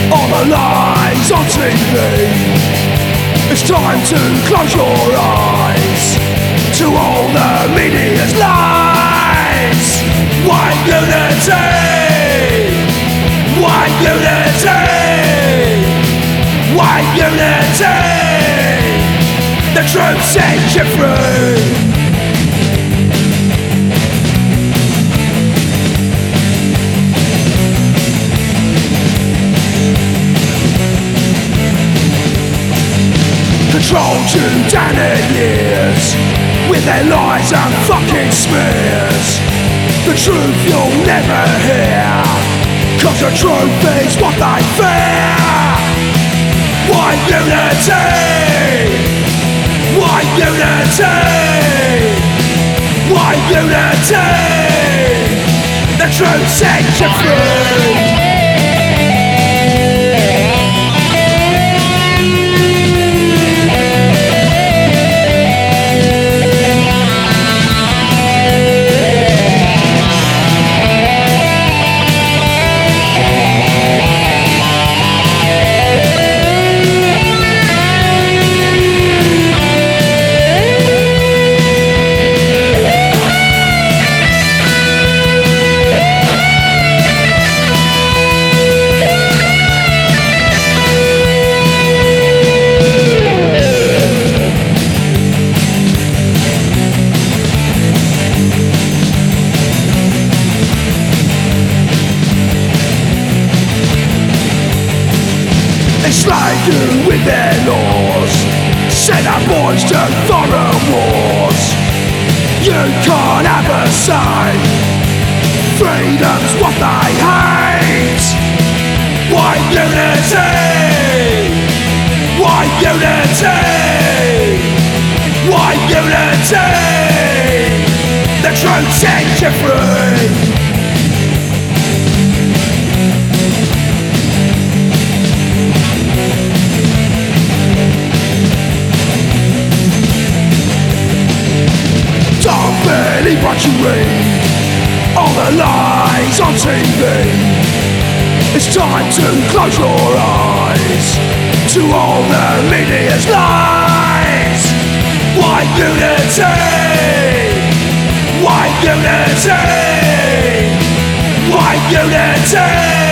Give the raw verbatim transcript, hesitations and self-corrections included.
All the lies on T V. It's time to close your eyes to all the media's lies. White unity, white unity, white unity. The truth sets you free. Controlled you down in years with their lies and fucking smears. The truth you'll never hear, cause the truth is what they fear. White unity, white unity, white unity. The truth sets you free. Enslave you with their laws, send our boys to foreign wars. You can't have a say, freedom's what they hate. White unity, white unity, white unity. The truth sets you free. Don't believe what you read, all the lies on T V. It's time to close your eyes to all the media's lies. White unity, white unity, white unity.